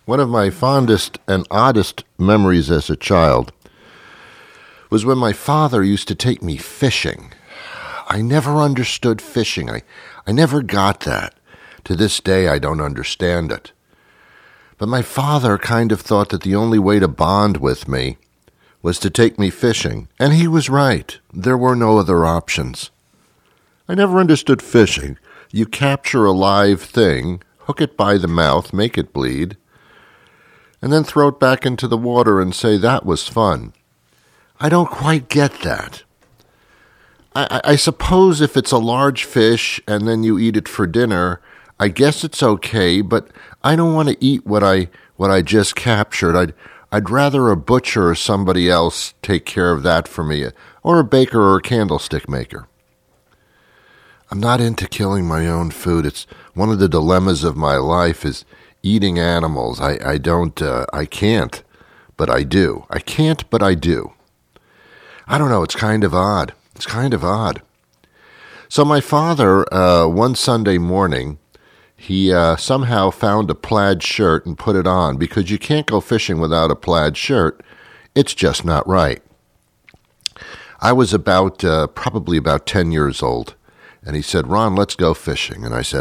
One of my fondest and oddest memories as a child was when my father used to take me fishing. I never understood fishing. I never got that. To this day, I don't understand it. But my father kind of thought that the only way to bond with me was to take me fishing. And he was right. There were no other options. I never understood fishing. You capture a live thing, hook it by the mouth, make it bleed, and then throw it back into the water and say, that was fun. I don't quite get that. I suppose if it's a large fish and then you eat it for dinner, I guess it's okay, but I don't want to eat what I just captured. I'd rather a butcher or somebody else take care of that for me, or a baker or a candlestick maker. I'm not into killing my own food. It's one of the dilemmas of my life is eating animals. I can't, but I do. I can't, but I do. I don't know, it's kind of odd. So my father, one Sunday morning, he somehow found a plaid shirt and put it on, because you can't go fishing without a plaid shirt. It's just not right. I was probably about 10 years old, and he said, Ron, let's go fishing. And I said,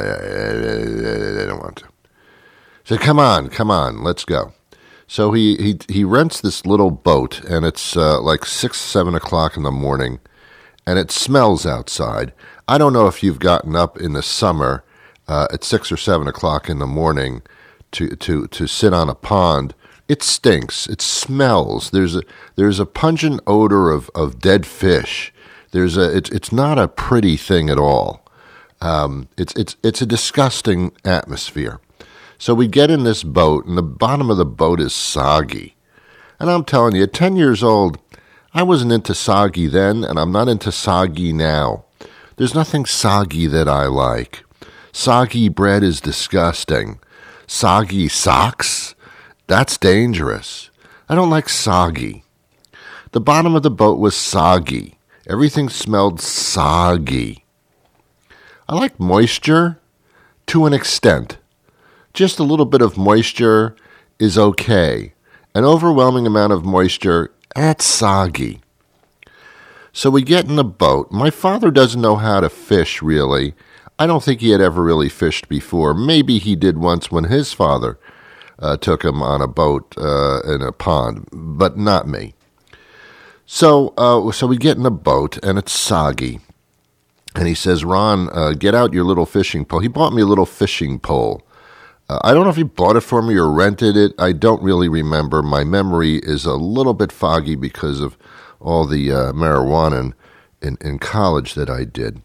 I don't want to. He said, come on, let's go. So he rents this little boat, and it's like 6, 7 o'clock in the morning, and it smells outside. I don't know if you've gotten up in the summer at 6 or 7 o'clock in the morning to sit on a pond. It stinks. It smells. There's a pungent odor of dead fish. It's not a pretty thing at all. It's a disgusting atmosphere. So we get in this boat, and the bottom of the boat is soggy. And I'm telling you, at 10 years old, I wasn't into soggy then, and I'm not into soggy now. There's nothing soggy that I like. Soggy bread is disgusting. Soggy socks? That's dangerous. I don't like soggy. The bottom of the boat was soggy. Everything smelled soggy. I like moisture to an extent. Just a little bit of moisture is okay. An overwhelming amount of moisture, that's soggy. So we get in the boat. My father doesn't know how to fish, really. I don't think he had ever really fished before. Maybe he did once when his father took him on a boat in a pond, but not me. So we get in the boat, and it's soggy. And he says, Ron, get out your little fishing pole. He bought me a little fishing pole. I don't know if he bought it for me or rented it. I don't really remember. My memory is a little bit foggy because of all the marijuana in college that I did.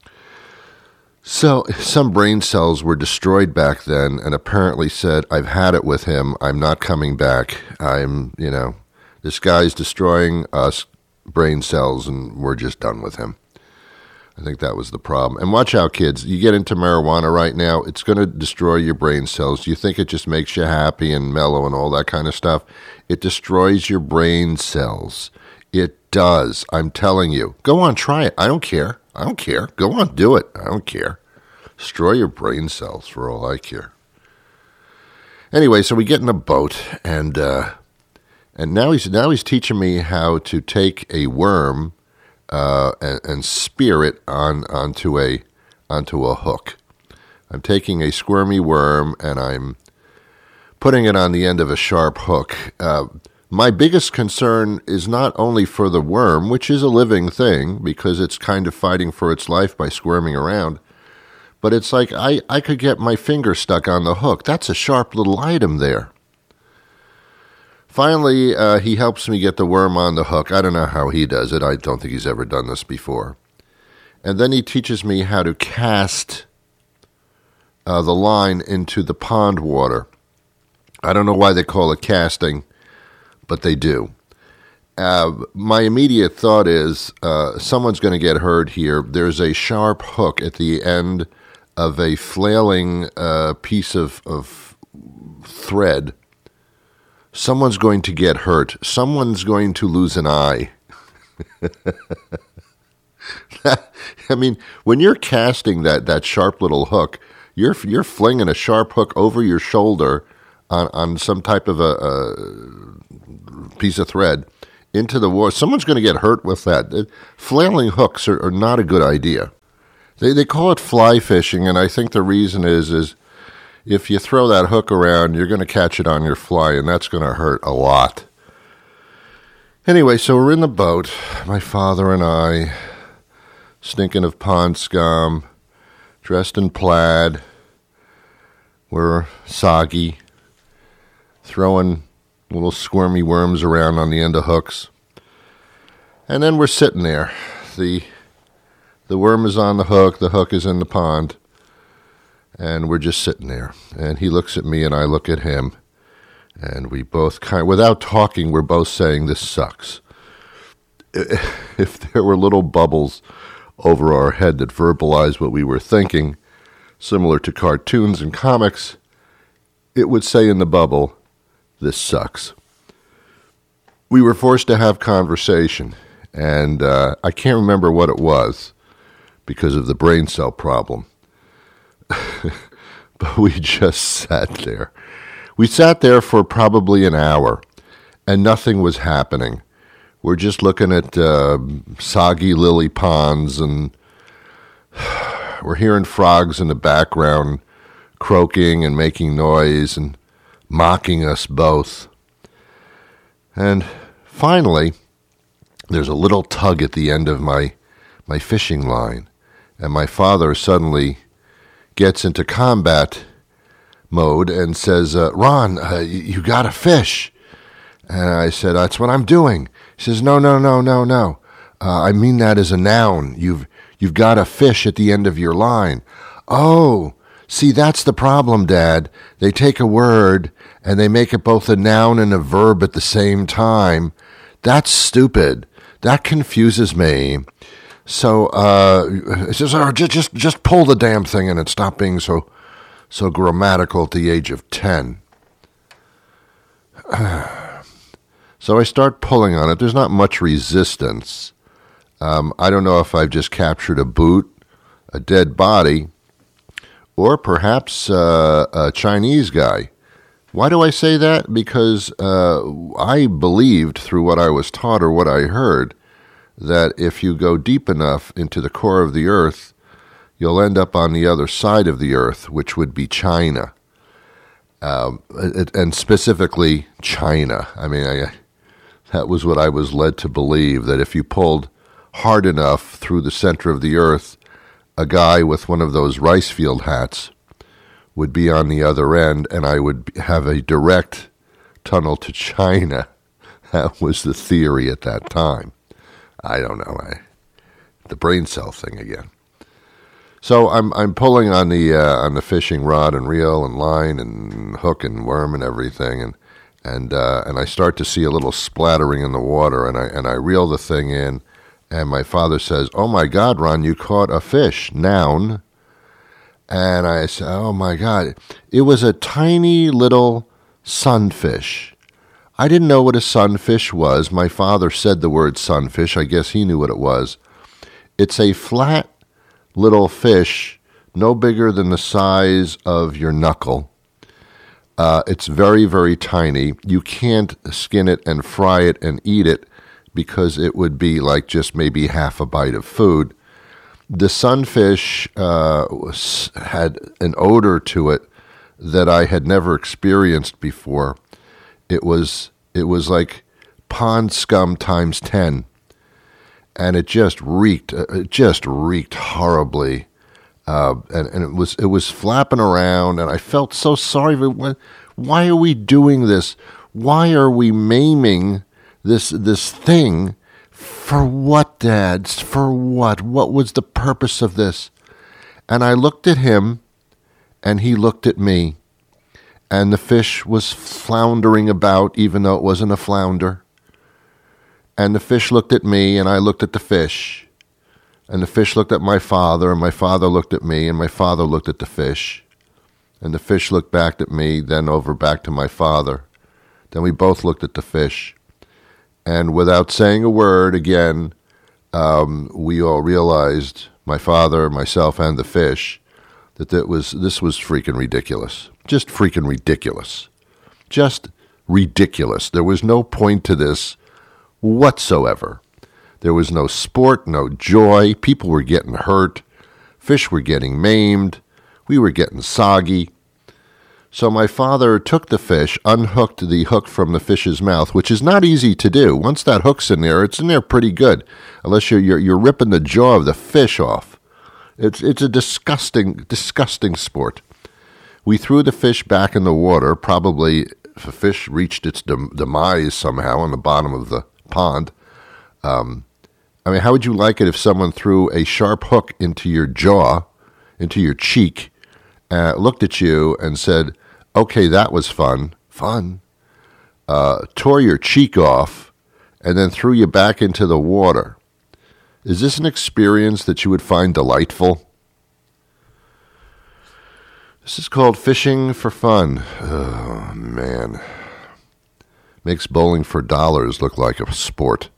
So some brain cells were destroyed back then, and apparently said, I've had it with him. I'm not coming back. This guy's destroying us brain cells, and we're just done with him. I think that was the problem. And watch out, kids. You get into marijuana right now, it's going to destroy your brain cells. You think it just makes you happy and mellow and all that kind of stuff. It destroys your brain cells. It does. I'm telling you. Go on, try it. I don't care. Go on, do it. I don't care. Destroy your brain cells for all I care. Anyway, so we get in a boat, and now he's teaching me how to take a worm and spear it onto a hook. I'm taking a squirmy worm, and I'm putting it on the end of a sharp hook. My biggest concern is not only for the worm, which is a living thing, because it's kind of fighting for its life by squirming around, but it's like I could get my finger stuck on the hook. That's a sharp little item there. Finally, he helps me get the worm on the hook. I don't know how he does it. I don't think he's ever done this before. And then he teaches me how to cast the line into the pond water. I don't know why they call it casting, but they do. My immediate thought is someone's going to get hurt here. There's a sharp hook at the end of a flailing piece of thread. Someone's going to get hurt. Someone's going to lose an eye. I mean, when you're casting that sharp little hook, you're flinging a sharp hook over your shoulder on some type of a piece of thread into the water. Someone's going to get hurt with that. Flailing hooks are not a good idea. They call it fly fishing, and I think the reason is if you throw that hook around, you're going to catch it on your fly, and that's going to hurt a lot. Anyway, so we're in the boat, my father and I, stinking of pond scum, dressed in plaid. We're soggy, throwing little squirmy worms around on the end of hooks. And then we're sitting there. The worm is on the hook is in the pond, and we're just sitting there. And he looks at me and I look at him, and we both without talking, we're both saying, this sucks. If there were little bubbles over our head that verbalized what we were thinking, similar to cartoons and comics, it would say in the bubble, this sucks. We were forced to have conversation, and I can't remember what it was because of the brain cell problem. But we just sat there. We sat there for probably an hour, and nothing was happening. We're just looking at soggy lily ponds, and we're hearing frogs in the background croaking and making noise and mocking us both. And finally, there's a little tug at the end of my fishing line, and my father suddenly gets into combat mode and says, Ron, you got to fish. And I said, that's what I'm doing. He says, no. I mean that as a noun. You've got a fish at the end of your line. Oh, see, that's the problem, Dad. They take a word and they make it both a noun and a verb at the same time. That's stupid. That confuses me. So he says, just pull the damn thing in and stop being so grammatical at the age of 10. So I start pulling on it. There's not much resistance. I don't know if I've just captured a boot, a dead body, or perhaps a Chinese guy. Why do I say that? Because I believed through what I was taught or what I heard that if you go deep enough into the core of the earth, you'll end up on the other side of the earth, which would be China. And specifically China. I mean, that was what I was led to believe, that if you pulled hard enough through the center of the earth, a guy with one of those rice field hats would be on the other end, and I would have a direct tunnel to China. That was the theory at that time. I don't know. The brain cell thing again. So I'm pulling on the fishing rod and reel and line and hook and worm and everything, and I start to see a little splattering in the water, and I reel the thing in, and my father says, "Oh my God, Ron, you caught a fish!" Noun. And I said, "Oh my God, it was a tiny little sunfish." I didn't know what a sunfish was. My father said the word sunfish. I guess he knew what it was. It's a flat little fish, no bigger than the size of your knuckle. It's very, very tiny. You can't skin it and fry it and eat it because it would be like just maybe half a bite of food. The sunfish had an odor to it that I had never experienced before. It was like pond scum times 10. And it just reeked horribly, and it was flapping around, and I felt so sorry. Why are we doing this? Why are we maiming this thing? For what, Dad? For what? What was the purpose of this? And I looked at him, and he looked at me, and the fish was floundering about, even though it wasn't a flounder. And the fish looked at me, and I looked at the fish. And the fish looked at my father, and my father looked at me, and my father looked at the fish. And the fish looked back at me, then over back to my father. Then we both looked at the fish. And without saying a word again, we all realized, my father, myself, and the fish, that this was freaking ridiculous. Just freaking ridiculous. Just ridiculous. There was no point to this whatsoever. There was no sport, no joy. People were getting hurt. Fish were getting maimed. We were getting soggy. So my father took the fish, unhooked the hook from the fish's mouth, which is not easy to do. Once that hook's in there, it's in there pretty good, unless you're ripping the jaw of the fish off. It's a disgusting sport. We threw the fish back in the water. Probably the fish reached its demise somehow on the bottom of the pond. I mean, how would you like it if someone threw a sharp hook into your jaw, into your cheek, looked at you and said, okay, that was fun, tore your cheek off, and then threw you back into the water? Is this an experience that you would find delightful? This is called fishing for fun. Oh, man. Makes bowling for dollars look like a sport.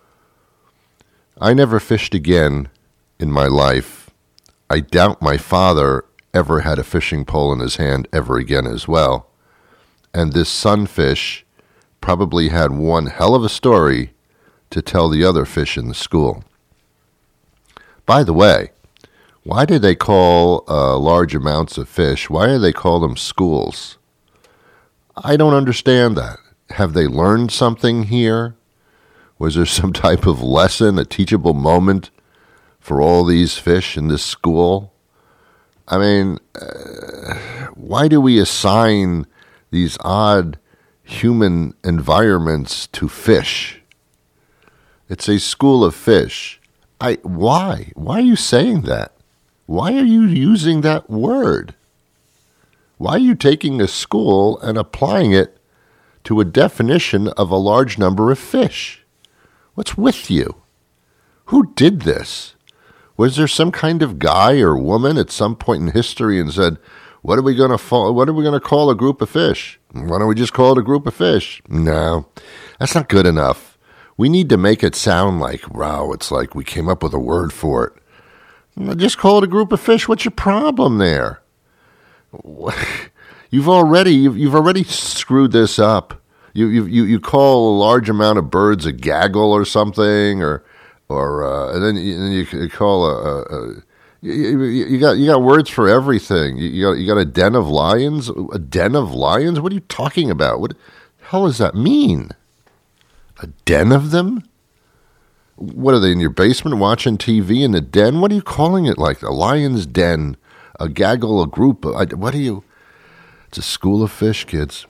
I never fished again in my life. I doubt my father ever had a fishing pole in his hand ever again as well. And this sunfish probably had one hell of a story to tell the other fish in the school. By the way, why do they call large amounts of fish, why do they call them schools? I don't understand that. Have they learned something here? Was there some type of lesson, a teachable moment for all these fish in this school? I mean, why do we assign these odd human environments to fish? It's a school of fish. Why? Why are you saying that? Why are you using that word? Why are you taking a school and applying it to a definition of a large number of fish? What's with you? Who did this? Was there some kind of guy or woman at some point in history and said, what are we going to call a group of fish? Why don't we just call it a group of fish? No, that's not good enough. We need to make it sound like, wow, it's like we came up with a word for it. Just call it a group of fish. What's your problem there? You've already screwed this up. You call a large amount of birds a gaggle or something, and then you call you got words for everything. You got a den of lions. A den of lions? What are you talking about? What the hell does that mean? A den of them? What are they, in your basement watching TV in the den? What are you calling it? Like a lion's den, a gaggle, a group? What are you? It's a school of fish, kids.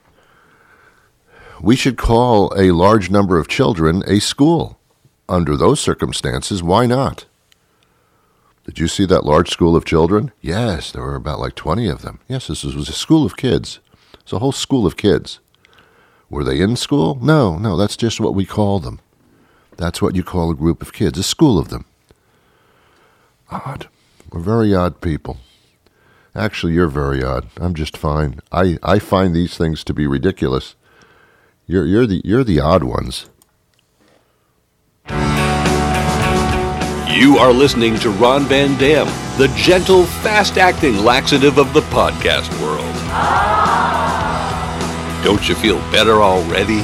We should call a large number of children a school. Under those circumstances, why not? Did you see that large school of children? Yes, there were about like 20 of them. Yes, this was a school of kids. It's a whole school of kids. Were they in school? No, that's just what we call them. That's what you call a group of kids, a school of them. Odd. We're very odd people. Actually, you're very odd. I'm just fine. I find these things to be ridiculous. You're the odd ones. You are listening to Ron Van Dam, the gentle, fast-acting laxative of the podcast world. Don't you feel better already?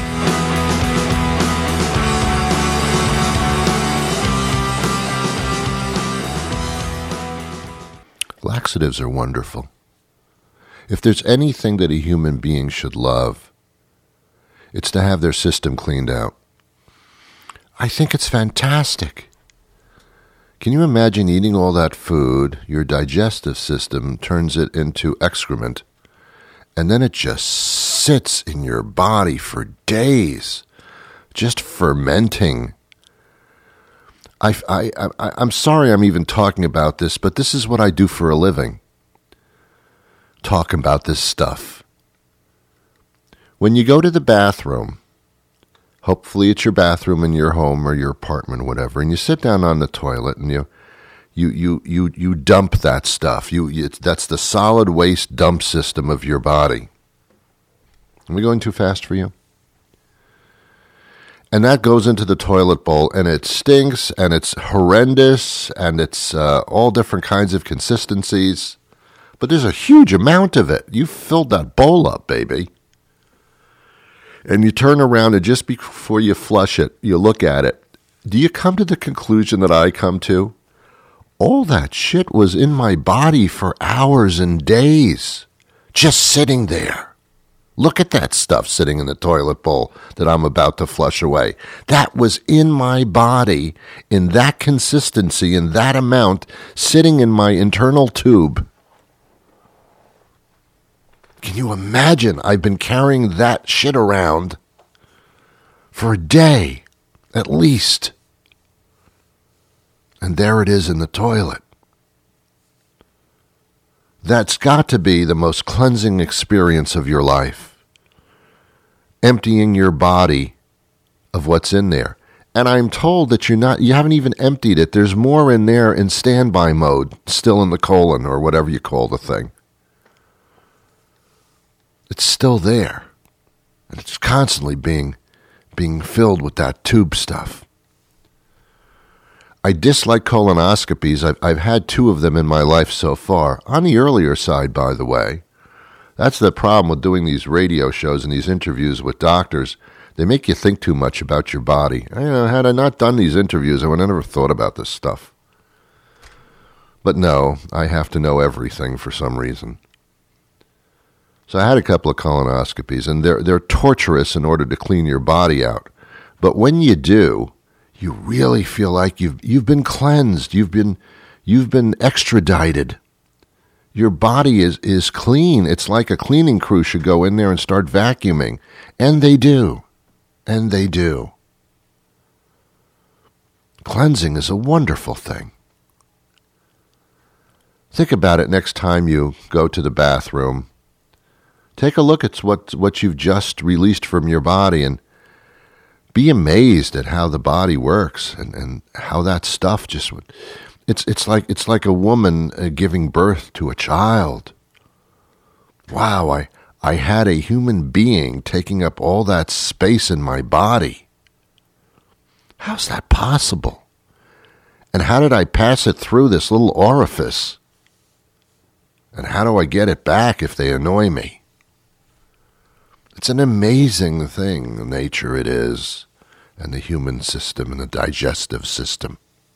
Laxatives are wonderful. If there's anything that a human being should love, it's to have their system cleaned out. I think it's fantastic. Can you imagine eating all that food? Your digestive system turns it into excrement, and then it just sits in your body for days, just fermenting. I'm sorry I'm even talking about this, but this is what I do for a living. Talk about this stuff. When you go to the bathroom, hopefully it's your bathroom in your home or your apartment, whatever, and you sit down on the toilet and you dump that stuff. That's the solid waste dump system of your body. Am I going too fast for you? And that goes into the toilet bowl, and it stinks, and it's horrendous, and it's all different kinds of consistencies. But there's a huge amount of it. You filled that bowl up, baby. and you turn around and just before you flush it, you look at it, do you come to the conclusion that I come to? All that shit was in my body for hours and days, just sitting there. Look at that stuff sitting in the toilet bowl that I'm about to flush away. That was in my body, in that consistency, in that amount, sitting in my internal tube. Can you imagine? I've been carrying that shit around for a day, at least. And there it is in the toilet. That's got to be the most cleansing experience of your life. Emptying your body of what's in there. And I'm told that you haven't even emptied it. There's more in there in standby mode, still in the colon or whatever you call the thing. It's still there. And it's constantly being filled with that tube stuff. I dislike colonoscopies. I've had 2 of them in my life so far. On the earlier side, by the way. That's the problem with doing these radio shows and these interviews with doctors. They make you think too much about your body. Had I not done these interviews, I would have never thought about this stuff. But no, I have to know everything for some reason. So I had a couple of colonoscopies, and they're torturous in order to clean your body out. But when you do, you really feel like you've been cleansed. You've been extradited. Your body is clean. It's like a cleaning crew should go in there and start vacuuming. And they do. And they do. Cleansing is a wonderful thing. Think about it next time you go to the bathroom. Take a look at what you've just released from your body and be amazed at how the body works and how that stuff just it's like a woman giving birth to a child. Wow, I had a human being taking up all that space in my body. How's that possible? And how did I pass it through this little orifice? And how do I get it back if they annoy me? It's an amazing thing, nature it is, and the human system and the digestive system.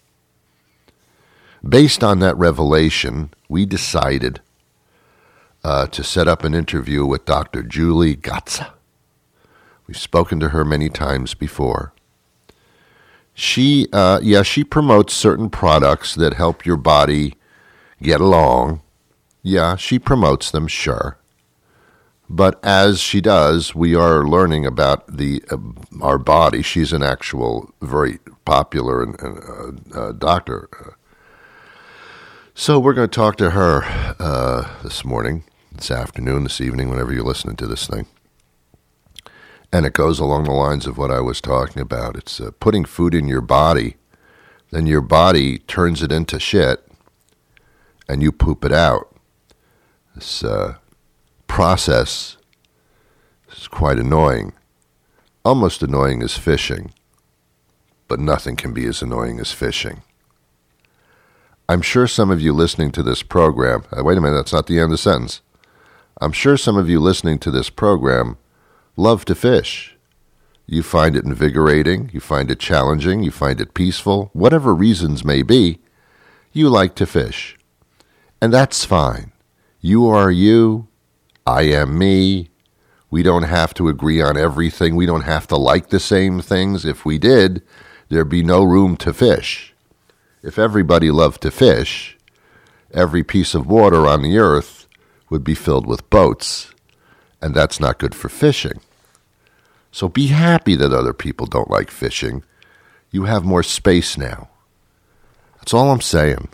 Based on that revelation, we decided to set up an interview with Dr. Julie Gatza. We've spoken to her many times before. She promotes certain products that help your body get along. Yeah, she promotes them, sure. But as she does, we are learning about our body. She's an actual very popular doctor. So we're going to talk to her this morning, this afternoon, this evening, whenever you're listening to this thing. And it goes along the lines of what I was talking about. It's putting food in your body, then your body turns it into shit, and you poop it out. This process is quite annoying. Almost annoying as fishing, but nothing can be as annoying as fishing. I'm sure some of you listening to this program, wait a minute, that's not the end of the sentence. I'm sure some of you listening to this program love to fish. You find it invigorating, you find it challenging, you find it peaceful, whatever reasons may be, you like to fish. And that's fine. You are you, I am me. We don't have to agree on everything. We don't have to like the same things. If we did, there'd be no room to fish. If everybody loved to fish, every piece of water on the earth would be filled with boats, and that's not good for fishing. So be happy that other people don't like fishing. You have more space now. That's all I'm saying.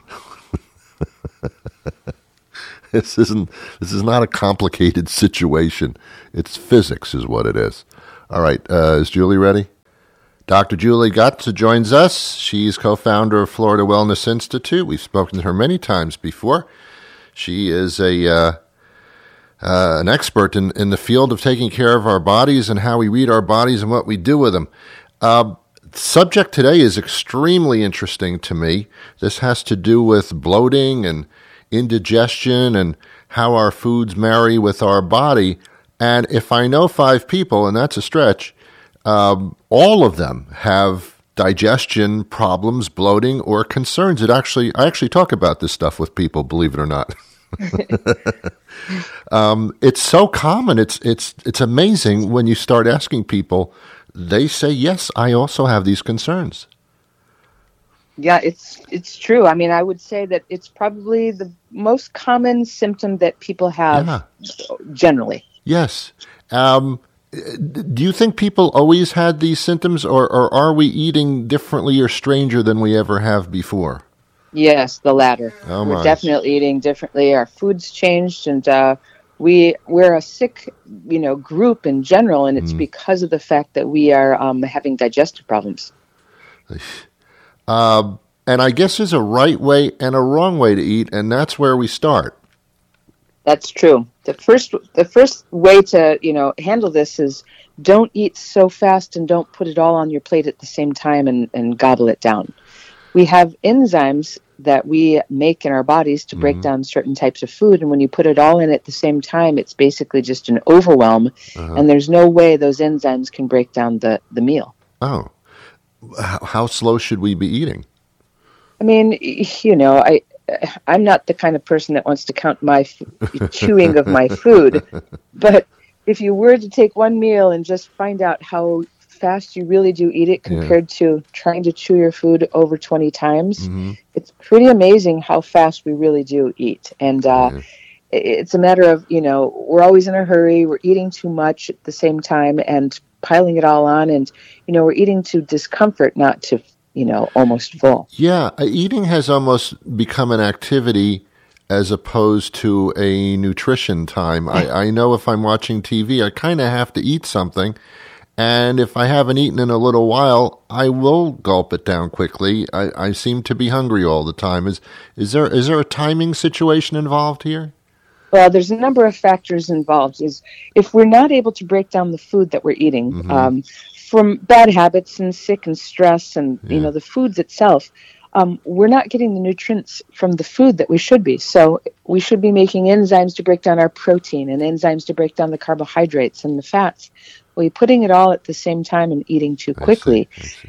This is not a complicated situation. It's physics is what it is. All right, is Julie ready? Dr. Julie Gatza joins us. She's co-founder of Florida Wellness Institute. We've spoken to her many times before. She is an expert in the field of taking care of our bodies and how we read our bodies and what we do with them. Subject today is extremely interesting to me. This has to do with bloating and indigestion and how our foods marry with our body. And if I know 5 people, and that's a stretch, all of them have digestion problems, bloating, or concerns. I actually talk about this stuff with people, believe it or not. It's so common. It's amazing when you start asking people. They say, yes, I also have these concerns. Yeah, it's true. I mean, I would say that it's probably the most common symptom that people have generally. Yes. Do you think people always had these symptoms, or are we eating differently or stranger than we ever have before? Yes, the latter. Oh, we're definitely eating differently. Our food's changed, and we're a sick, group in general, and it's because of the fact that we are having digestive problems. And I guess there's a right way and a wrong way to eat, and that's where we start. That's true. The first way to handle this is don't eat so fast and don't put it all on your plate at the same time and gobble it down. We have enzymes that we make in our bodies to break down certain types of food, and when you put it all in at the same time, it's basically just an overwhelm, and there's no way those enzymes can break down the meal. Oh. How slow should we be eating? I mean, I'm not the kind of person that wants to count my chewing of my food, but if you were to take one meal and just find out how fast you really do eat it compared to trying to chew your food over 20 times, it's pretty amazing how fast we really do eat. And it's a matter of, we're always in a hurry, we're eating too much at the same time and piling it all on, and, we're eating to discomfort, not to almost full. Yeah, eating has almost become an activity as opposed to a nutrition time. I know if I'm watching TV, I kind of have to eat something, and if I haven't eaten in a little while, I will gulp it down quickly. I seem to be hungry all the time. Is there a timing situation involved here? Well, there's a number of factors involved. Is if we're not able to break down the food that we're eating, from bad habits and sick and stress and, the foods itself, we're not getting the nutrients from the food that we should be. So we should be making enzymes to break down our protein and enzymes to break down the carbohydrates and the fats. Well, you're putting it all at the same time and eating too quickly.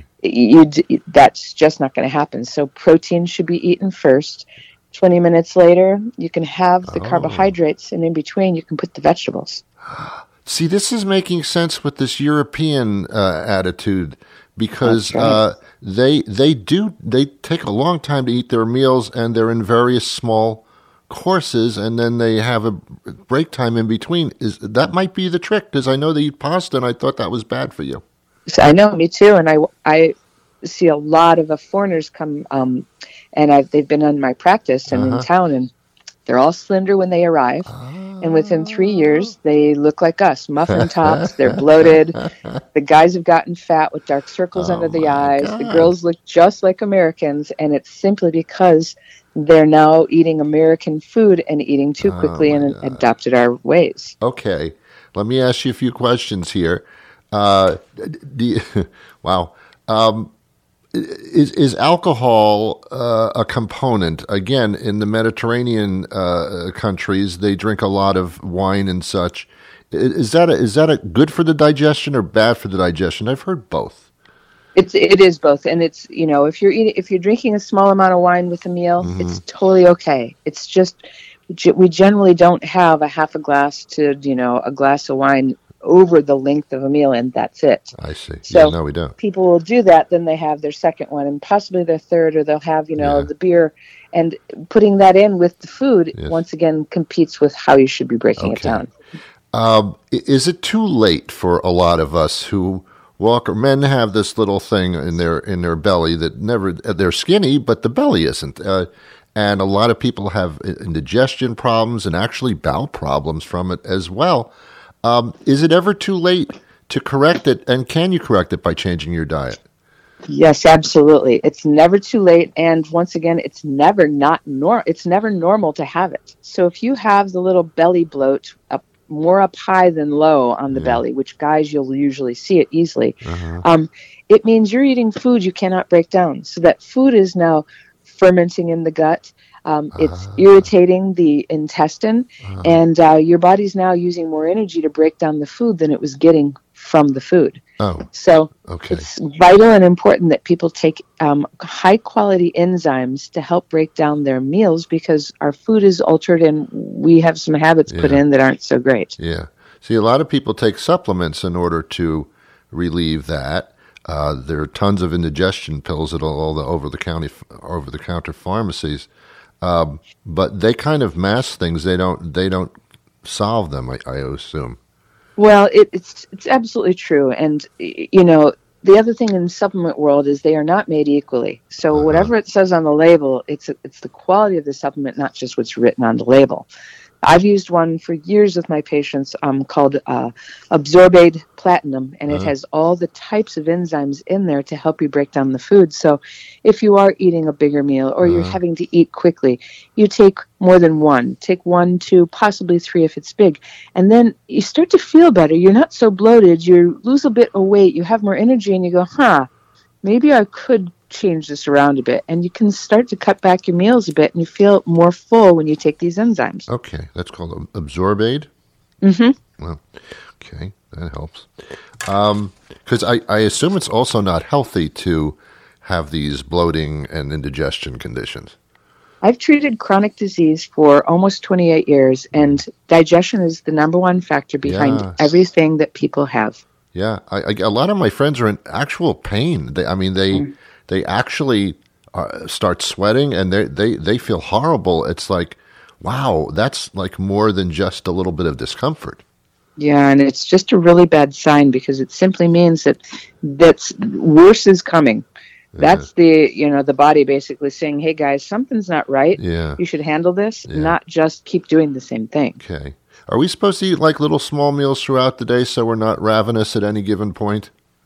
That's just not going to happen. So protein should be eaten first. 20 minutes later, you can have the carbohydrates, and in between, you can put the vegetables. See, this is making sense with this European attitude, because they take a long time to eat their meals, and they're in various small courses, and then they have a break time in between. That might be the trick, because I know they eat pasta, and I thought that was bad for you. I know, me too, and I see a lot of foreigners come, and they've been in my practice and in town, and they're all slender when they arrive. And within 3 years, they look like us, muffin tops. They're bloated. The guys have gotten fat with dark circles under the eyes. God. The girls look just like Americans, and it's simply because they're now eating American food and eating too quickly and adopted our ways. Okay, let me ask you a few questions here. Wow. Is alcohol a component? Again, in the Mediterranean countries, they drink a lot of wine and such. Is that a good for the digestion or bad for the digestion? I've heard both. It is both, and it's if you're drinking a small amount of wine with a meal, it's totally okay. It's just we generally don't have a half a glass to a glass of wine over the length of a meal, and that's it. I see. So no, we don't. People will do that, then they have their second one and possibly their third, or they'll have, the beer, and putting that in with the food, once again, competes with how you should be breaking it down. Is it too late for a lot of us who walk, or men have this little thing in their belly that they're skinny, but the belly isn't. And a lot of people have indigestion problems and actually bowel problems from it as well. Is it ever too late to correct it, and can you correct it by changing your diet? Yes, absolutely. It's never too late, and once again, it's never It's never normal to have it. So if you have the little belly bloat more up high than low on the belly, which guys you'll usually see it easily, it means you're eating food you cannot break down. So that food is now fermenting in the gut. It's irritating the intestine, and your body's now using more energy to break down the food than it was getting from the food. So it's vital and important that people take high-quality enzymes to help break down their meals, because our food is altered and we have some habits put in that aren't so great. Yeah. See, a lot of people take supplements in order to relieve that. There are tons of indigestion pills at all the over-the-counter pharmacies, but they kind of mask things. They don't solve them, I assume. Well, it's absolutely true. And, the other thing in the supplement world is they are not made equally. So whatever it says on the label, it's the quality of the supplement, not just what's written on the label. I've used one for years with my patients called Absorbade Platinum, and it has all the types of enzymes in there to help you break down the food. So if you are eating a bigger meal or you're having to eat quickly, you take more than one. Take 1, 2, possibly 3 if it's big. And then you start to feel better. You're not so bloated. You lose a bit of weight. You have more energy, and you go, maybe I could change this around a bit, and you can start to cut back your meals a bit, and you feel more full when you take these enzymes. Okay, that's called Absorbade? Well, okay, that helps. Because I assume it's also not healthy to have these bloating and indigestion conditions. I've treated chronic disease for almost 28 years, and digestion is the number one factor behind everything that people have. Yeah, a lot of my friends are in actual pain. They actually start sweating, and they feel horrible. It's like, wow, that's like more than just a little bit of discomfort. Yeah, and it's just a really bad sign, because it simply means that's worse is coming. That's the body basically saying, hey guys, something's not right. Yeah. You should handle this, not just keep doing the same thing. Okay. Are we supposed to eat like little small meals throughout the day so we're not ravenous at any given point?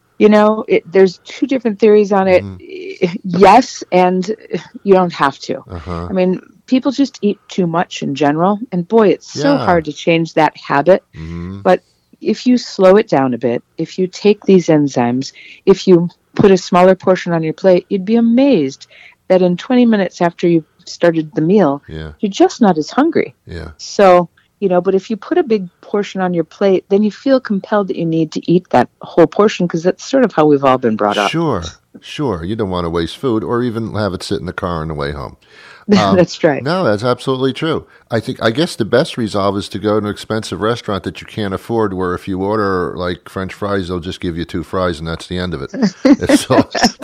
There's 2 different theories on it. Yes, and you don't have to. I mean, people just eat too much in general, and boy, it's so hard to change that habit. But if you slow it down a bit, if you take these enzymes, if you put a smaller portion on your plate, you'd be amazed that in 20 minutes after you've started the meal, you're just not as hungry. Yeah. So, but if you put a big portion on your plate, then you feel compelled that you need to eat that whole portion, because that's sort of how we've all been brought up. Sure. You don't want to waste food or even have it sit in the car on the way home. That's right. No, that's absolutely true. I guess the best resolve is to go to an expensive restaurant that you can't afford, where if you order like French fries, they'll just give you 2 fries and that's the end of it. So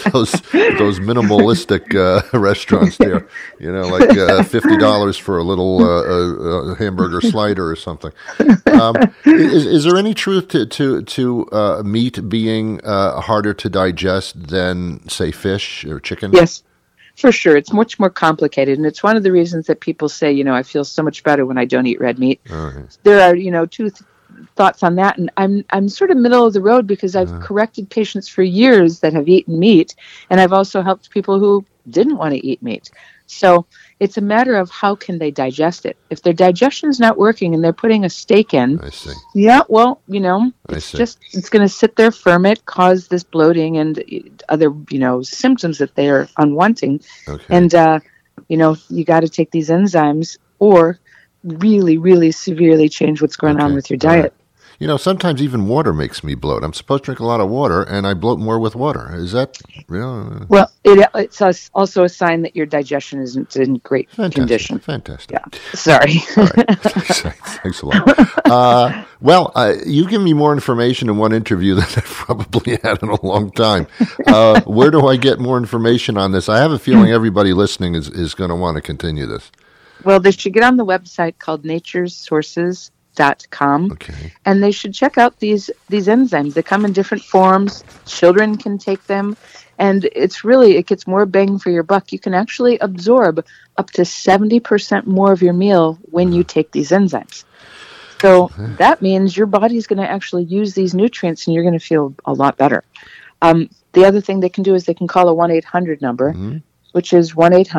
those minimalistic restaurants there, like $50 for a little hamburger slider or something. Is there any truth to meat being harder to digest than, say, fish or chicken? Yes. For sure. It's much more complicated. And it's one of the reasons that people say, I feel so much better when I don't eat red meat. There are, 2 thoughts on that. And I'm sort of middle of the road, because I've corrected patients for years that have eaten meat. And I've also helped people who didn't want to eat meat. So it's a matter of how can they digest it. If their digestion is not working and they're putting a steak in, I see. Yeah, well, it's going to sit there, ferment, cause this bloating and other, symptoms that they are unwanting. Okay. And, you got to take these enzymes or really, really severely change what's going on with your diet. Sometimes even water makes me bloat. I'm supposed to drink a lot of water, and I bloat more with water. Is that real? Well, it's also a sign that your digestion isn't in great condition. Fantastic. Yeah. Sorry. All right. Thanks a lot. You've given me more information in one interview than I've probably had in a long time. Where do I get more information on this? I have a feeling everybody listening is going to want to continue this. Well, they should get on the website called naturesources.com, and they should check out these enzymes. They come in different forms. Children can take them, and it gets more bang for your buck. You can actually absorb up to 70% more of your meal when you take these enzymes. So that means your body's going to actually use these nutrients, and you're going to feel a lot better. The other thing they can do is they can call a 1-800 number, which is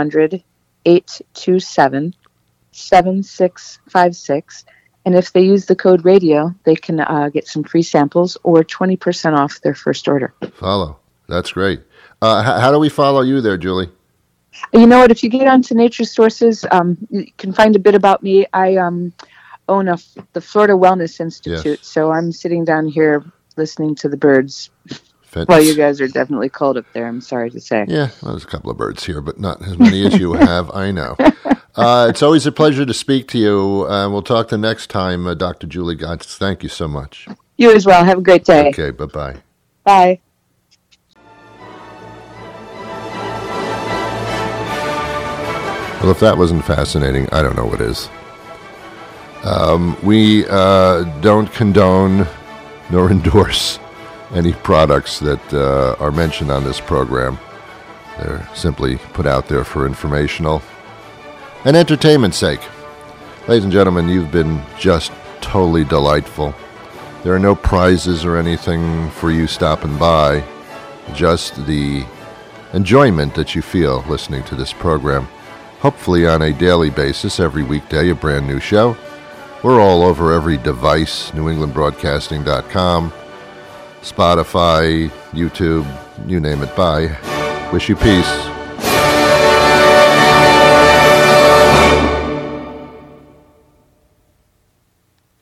1-800-827-7656. And if they use the code radio, they can get some free samples or 20% off their first order. Follow. That's great. How do we follow you there, Julie? You know what? If you get onto Nature Sources, you can find a bit about me. I own the Florida Wellness Institute, Yes. so I'm sitting down here listening to the birds. Well, you guys are definitely cold up there, I'm sorry to say. Yeah, well, there's a couple of birds here, but not as many as you have, I know. It's always a pleasure to speak to you. We'll talk the next time, Dr. Julie Gotts. Thank you so much. You as well. Have a great day. Okay, bye-bye. Bye. Well, if that wasn't fascinating, I don't know what is. We don't condone nor endorse any products that are mentioned on this program. They're simply put out there for informational and entertainment's sake. Ladies and gentlemen, you've been just totally delightful. There are no prizes or anything for you stopping by, just the enjoyment that you feel listening to this program. Hopefully on a daily basis, every weekday, a brand new show. We're all over every device, newenglandbroadcasting.com, Spotify, YouTube, you name it. Bye. Wish you peace.